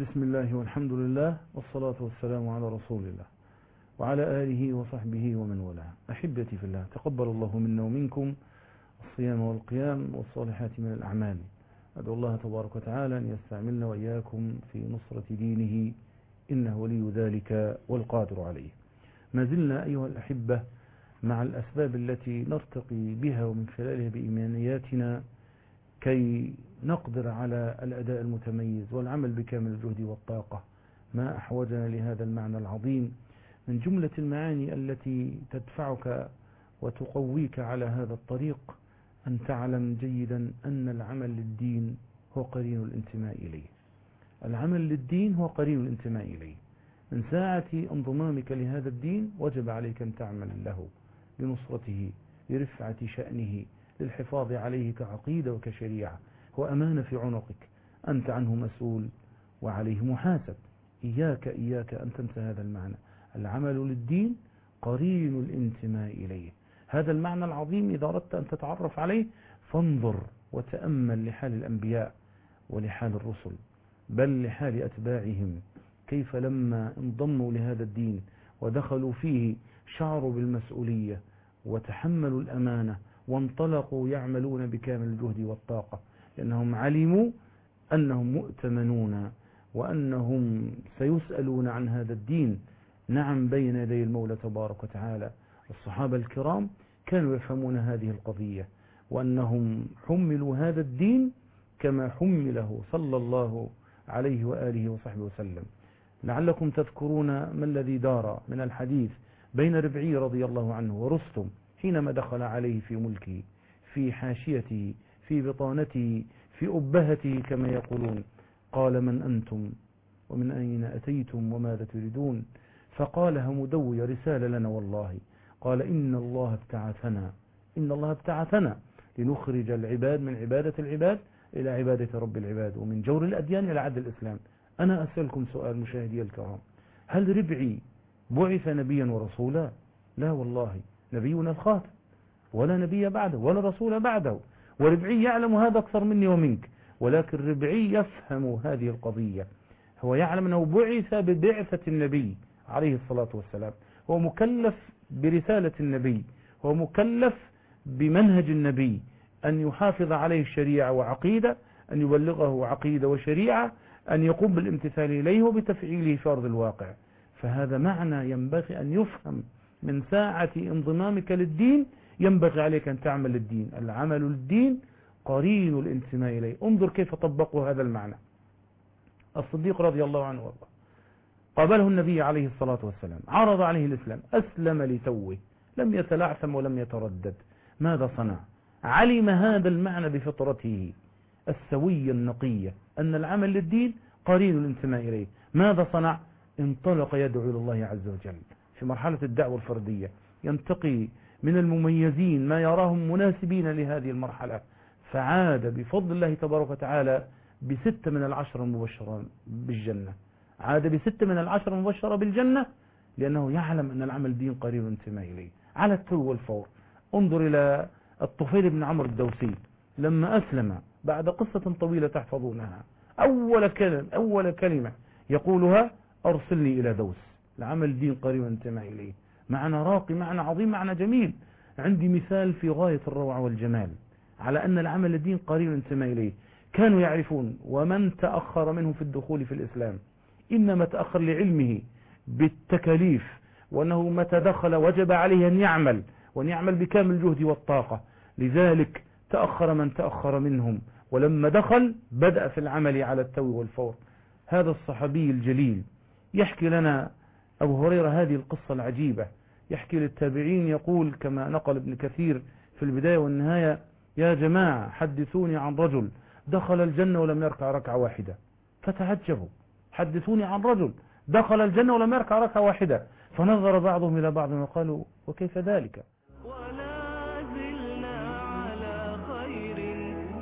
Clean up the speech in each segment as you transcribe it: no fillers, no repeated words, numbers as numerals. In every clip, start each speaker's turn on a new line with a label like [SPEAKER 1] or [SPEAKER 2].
[SPEAKER 1] بسم الله والحمد لله والصلاة والسلام على رسول الله وعلى آله وصحبه ومن والاه. أحبتي في الله، تقبل الله منا ومنكم الصيام والقيام والصالحات من الأعمال. أدعو الله تبارك وتعالى أن يستعملنا وإياكم في نصرة دينه، إنه ولي ذلك والقادر عليه. ما زلنا أيها الأحبة مع الأسباب التي نرتقي بها ومن خلالها بإيمانياتنا كي نقدر على الأداء المتميز والعمل بكامل الجهد والطاقة. ما أحوجنا لهذا المعنى العظيم من جملة المعاني التي تدفعك وتقويك على هذا الطريق أن تعلم جيدا أن العمل للدين هو قرين الانتماء إليه. العمل للدين هو قرين الانتماء إليه. من ساعة انضمامك لهذا الدين وجب عليك أن تعمل له لنصرته، لرفعة شأنه، للحفاظ عليه كعقيدة وكشريعة. هو أمانة في عنقك، أنت عنه مسؤول وعليه محاسب. إياك أن تنسى هذا المعنى. العمل للدين قرين الانتماء إليه. هذا المعنى العظيم إذا أردت أن تتعرف عليه فانظر وتأمل لحال الأنبياء ولحال الرسل، بل لحال أتباعهم، كيف لما انضموا لهذا الدين ودخلوا فيه شعروا بالمسؤولية وتحملوا الأمانة وانطلقوا يعملون بكامل الجهد والطاقة، لأنهم علموا أنهم مؤتمنون وأنهم سيسألون عن هذا الدين نعم بين يدي المولى تبارك وتعالى. الصحابة الكرام كانوا يفهمون هذه القضية، وأنهم حملوا هذا الدين كما حمله صلى الله عليه وآله وصحبه وسلم. لعلكم تذكرون ما الذي دار من الحديث بين ربعي رضي الله عنه ورستم حينما دخل عليه في ملكه، في حاشيته، في بطانته، في أبهته كما يقولون. قال: من أنتم ومن أين أتيتم وماذا تريدون؟ فقالها مدوي: رسالة لنا والله. قال: إن الله ابتعثنا لنخرج العباد من عبادة العباد إلى عبادة رب العباد، ومن جور الأديان إلى عدل الإسلام. أنا أسألكم سؤال مشاهدي الكرام، هل ربعي بعث نبيا ورسولا؟ لا والله، نبينا الخاتم، ولا نبي بعده ولا رسول بعده، وربعي يعلم هذا أكثر مني ومنك، ولكن ربعي يفهم هذه القضية. هو يعلم أنه بعث ببعثة النبي عليه الصلاة والسلام، هو مكلف برسالة النبي، هو مكلف بمنهج النبي، أن يحافظ عليه الشريعة وعقيدة، أن يبلغه عقيدة وشريعة، أن يقوم بالامتثال إليه وبتفعيله في أرض الواقع. فهذا معنى ينبغي أن يفهم من ساعة انضمامك للدين. ينبغي عليك أن تعمل للدين. العمل للدين قرين الانتماء إليه. انظر كيف طبقوا هذا المعنى. الصديق رضي الله عنه وارضاه قابله النبي عليه الصلاة والسلام، عرض عليه الإسلام، أسلم لتوه، لم يتلعثم ولم يتردد. ماذا صنع؟ علم هذا المعنى بفطرته السوية النقية، أن العمل للدين قرين الانتماء إليه. ماذا صنع؟ انطلق يدعو إلى الله عز وجل في مرحلة الدعوة الفردية، ينتقي من المميزين ما يراهم مناسبين لهذه المرحلة، فعاد بفضل الله تبارك وتعالى ب6 من 10 المبشرة بالجنة. عاد ب6 من 10 المبشرة بالجنة، لأنه يعلم أن العمل دين قرين الانتماء إليه على التو والفور. انظر إلى الطفيل بن عمرو الدوسي لما أسلم بعد قصة طويلة تحفظونها، أول كلمة يقولها: أرسلني إلى دوس. العمل دين قرين الانتماء إليه. معنى راقي، معنى عظيم، معنى جميل. عندي مثال في غاية الروعة والجمال على أن العمل الدين قرين الانتماء إليه. كانوا يعرفون، ومن تأخر منهم في الدخول في الإسلام إنما تأخر لعلمه بالتكاليف، وأنه متى دخل وجب عليه أن يعمل، وأن يعمل بكامل الجهد والطاقة. لذلك تأخر من تأخر منهم، ولما دخل بدأ في العمل على التو والفور. هذا الصحابي الجليل يحكي لنا أبو هريرة هذه القصة العجيبة، يحكي للتابعين، يقول كما نقل ابن كثير في البداية والنهاية: يا جماعة حدثوني عن رجل دخل الجنة ولم يركع ركعة واحدة. فتعجبوا، حدثوني عن رجل دخل الجنة ولم يركع ركعة واحدة. فنظر بعضهم إلى بعض وقالوا: وكيف ذلك؟
[SPEAKER 2] ولا زلنا على خير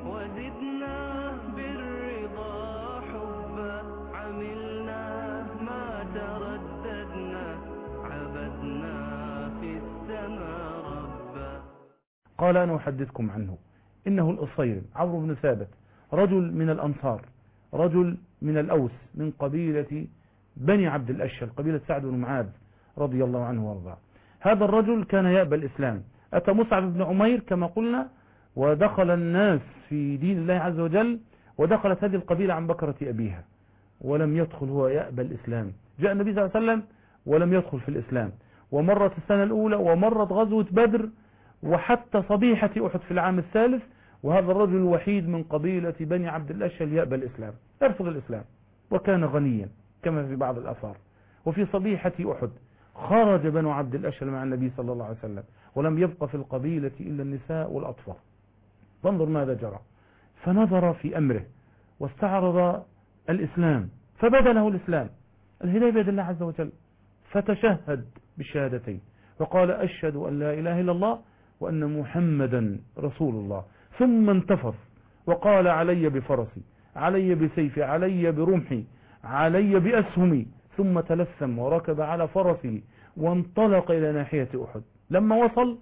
[SPEAKER 2] وزدنا بالرضا حبا، عملنا ما ترددنا، عبدنا في السماء ربا.
[SPEAKER 1] قال: أنا أحدثكم عنه. إنه الأصير عمرو بن ثابت، رجل من الأنصار، رجل من الأوس من قبيلة بني عبد الأشهل، قبيلة سعد بن معاذ رضي الله عنه وارضاه. هذا الرجل كان يأبى الإسلام. أتى مصعب بن عمير كما قلنا ودخل الناس في دين الله عز وجل، ودخلت هذه القبيلة عن بكرة أبيها ولم يدخل، هو يأبى الإسلام. جاء النبي صلى الله عليه وسلم ولم يدخل في الإسلام، ومرت السنة الأولى ومرت غزوة بدر وحتى صبيحة أحد في العام الثالث، وهذا الرجل الوحيد من قبيلة بني عبد الأشهل يأبى الإسلام، يرفض الإسلام، وكان غنيا كما في بعض الآثار. وفي صبيحة أحد خرج بنو عبد الأشهل مع النبي صلى الله عليه وسلم، ولم يبقى في القبيلة إلا النساء والأطفال. فانظر ماذا جرى. فنظر في أمره واستعرض الإسلام، فبدا له الإسلام، الهداية بيد الله عز وجل، فتشهد بالشهادتين وقال أشهد أن لا إله إلا الله وأن محمدا رسول الله، ثم انتفض وقال علي بفرسي، علي بسيفي، علي برمحي، علي بأسهمي، ثم تلثم وركب على فرسه وانطلق إلى ناحية أحد. لما وصل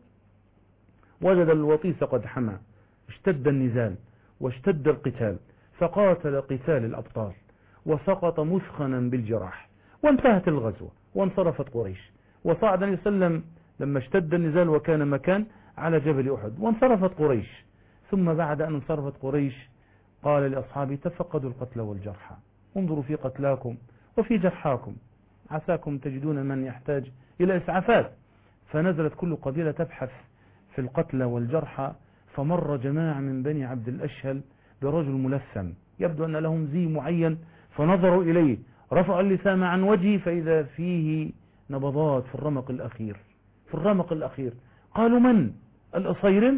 [SPEAKER 1] وجد الوطيس قد حمى، اشتد النزال واشتد القتال، فقاتل قتال الأبطال وسقط مثخنا بالجراح، وانتهت الغزوة وانصرفت قريش. وصعد النبي صلى الله عليه وسلم لما اشتد النزال وكان مكان على جبل أحد، وانصرفت قريش. ثم بعد أن انصرفت قريش قال لأصحابه تفقدوا القتلى والجرحى، انظروا في قتلاكم وفي جرحاكم، عساكم تجدون من يحتاج إلى إسعافات. فنزلت كل قبيلة تبحث في القتلى والجرحى، فمر جماعة من بني عبد الأشهل برجل ملثم يبدو أن لهم زي معين، فنظروا إليه، رفعوا اللسام عن وجهه فإذا فيه نبضات في الرمق الأخير، في الرمق الأخير. قالوا من؟ الأصيرم،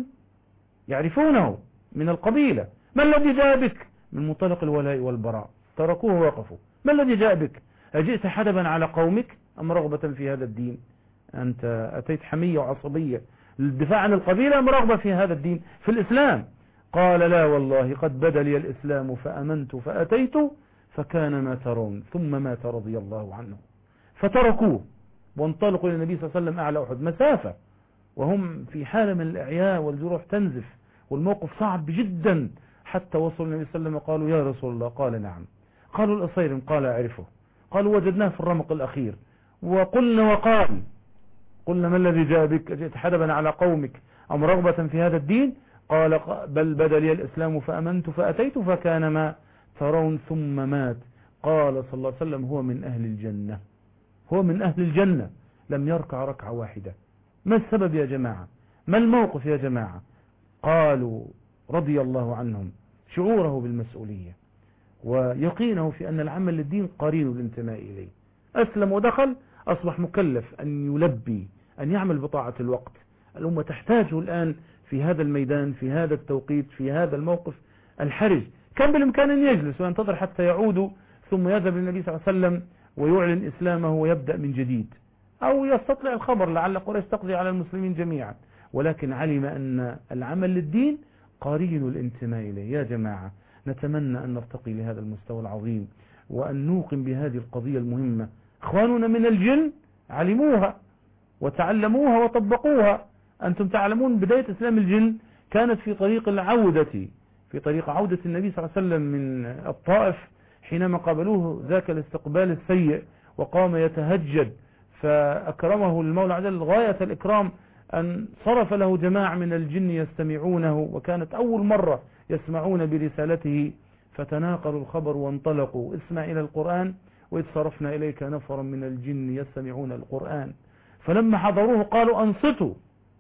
[SPEAKER 1] يعرفونه من القبيلة. ما الذي جاء بك؟ من منطلق الولاء والبراء تركوه ووقفوا. ما الذي جاء بك؟ أجئت حدبا على قومك أم رغبة في هذا الدين؟ أنت أتيت حمية وعصبية للدفاع عن القبيلة أم رغبة في هذا الدين في الإسلام؟ قال لا والله قد بدا لي الإسلام فأمنت فأتيت فكان ما ترون، ثم مات رضي الله عنه. فتركوه وانطلقوا إلى النبي صلى الله عليه وسلم أعلى أحد مسافة، وهم في حالة من الإعياء والجروح تنزف والموقف صعب جدا، حتى وصلوا النبي صلى الله عليه وسلم قالوا يا رسول الله، قال نعم. قالوا الأصيرم، قال أعرفه. قالوا وجدناه في الرمق الأخير. وقلنا وقال، قلنا ما الذي جاء بك؟ أجئت حدبا على قومك أم رغبة في هذا الدين؟ قال بل بدا لي الإسلام فأمنت فأتيت فكان ما ترون، ثم مات. قال صلى الله عليه وسلم هو من أهل الجنة، هو من أهل الجنة، لم يركع ركعة واحدة. ما السبب يا جماعة؟ ما الموقف يا جماعة؟ قالوا رضي الله عنهم شعوره بالمسؤولية ويقينه في أن العمل للدين قرين الانتماء إليه. أسلم ودخل، أصبح مكلف أن يلبي، أن يعمل بطاعة الوقت. الأمة تحتاجه الآن في هذا الميدان، في هذا التوقيت، في هذا الموقف الحرج. كان بالإمكان أن يجلس وينتظر حتى يعودوا ثم يذهب للنبي صلى الله عليه وسلم ويعلن إسلامه ويبدأ من جديد، أو يستطلع الخبر لعل قريش تقضي على المسلمين جميعا، ولكن علم أن العمل للدين قرين الانتماء إليه. يا جماعة نتمنى أن نرتقي لهذا المستوى العظيم وأن نوقن بهذه القضية المهمة. إخواننا من الجن علموها وتعلموها وطبقوها. أنتم تعلمون بداية إسلام الجن كانت في طريق العودة، في طريق عودة النبي صلى الله عليه وسلم من الطائف، حينما قابلوه ذاك الاستقبال السيء وقام يتهجد، فأكرمه المولى عز وجل غاية الإكرام أن صرف له جماعة من الجن يستمعونه، وكانت أول مرة يسمعون برسالته، فتناقلوا الخبر وانطلقوا. اسمع إلى القرآن وإذ صرفنا إليك نفرا من الجن يستمعون القرآن، فلما حضروه قالوا أنصتوا،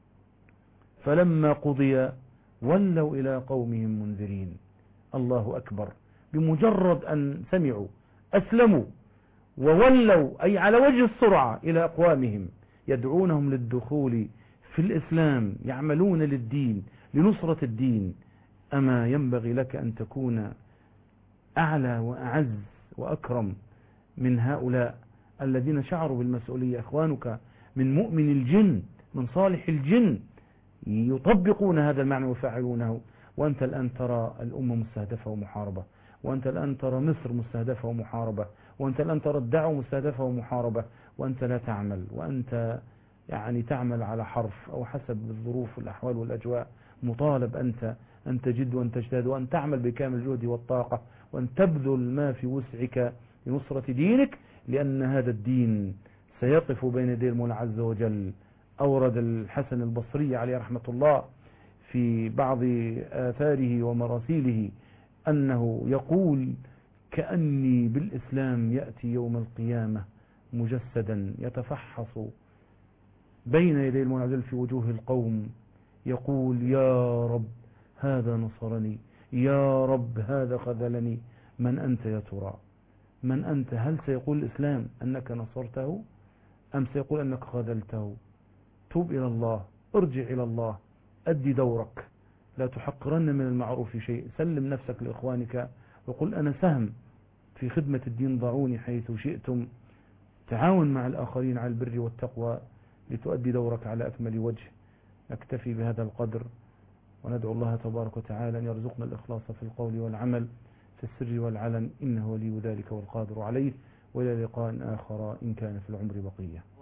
[SPEAKER 1] فلما قضي ولوا إلى قومهم منذرين. الله أكبر. بمجرد أن سمعوا أسلموا وولوا، أي على وجه السرعة، إلى أقوامهم يدعونهم للدخول في الإسلام، يعملون للدين لنصرة الدين. أما ينبغي لك أن تكون أعلى وأعز وأكرم من هؤلاء الذين شعروا بالمسؤولية. إخوانك من مؤمن الجن، من صالح الجن، يطبقون هذا المعنى ويفعلونه، وأنت الآن ترى الأمة مستهدفة ومحاربة، وأنت الآن ترى مصر مستهدفة ومحاربة، وأنت الآن ترى الدعوة مستهدفة ومحاربة، وأنت لا تعمل، وأنت يعني تعمل على حرف أو حسب الظروف والأحوال والأجواء، مطالب أنت أن تجد وأن تجتهد وأن تعمل بكامل الجهد والطاقة، وأن تبذل ما في وسعك لنصرة دينك، لأن هذا الدين سيقف بين يدي المولى عز وجل. أورد الحسن البصري عليه رحمة الله في بعض آثاره ومراسيله أنه يقول: كأني بالإسلام يأتي يوم القيامة مجسدا يتفحص بين يدي المولى عز وجل في وجوه القوم، يقول: يا رب هذا نصرني، يا رب هذا خذلني، من أنت يا ترى؟ من أنت؟ هل سيقول الإسلام أنك نصرته أم سيقول أنك خذلته؟ توب إلى الله، ارجع إلى الله، أدي دورك، لا تحقرن من المعروف شيء، سلم نفسك لإخوانك وقل أنا سهم في خدمة الدين، ضعوني حيث شئتم. تعاون مع الآخرين على البر والتقوى لتؤدي دورك على أكمل وجه. نكتفي بهذا القدر، وندعو الله تبارك وتعالى أن يرزقنا الإخلاص في القول والعمل في السر والعلن، إنه ولي ذلك والقادر عليه. وإلى لقاء آخر إن كان في العمر بقية.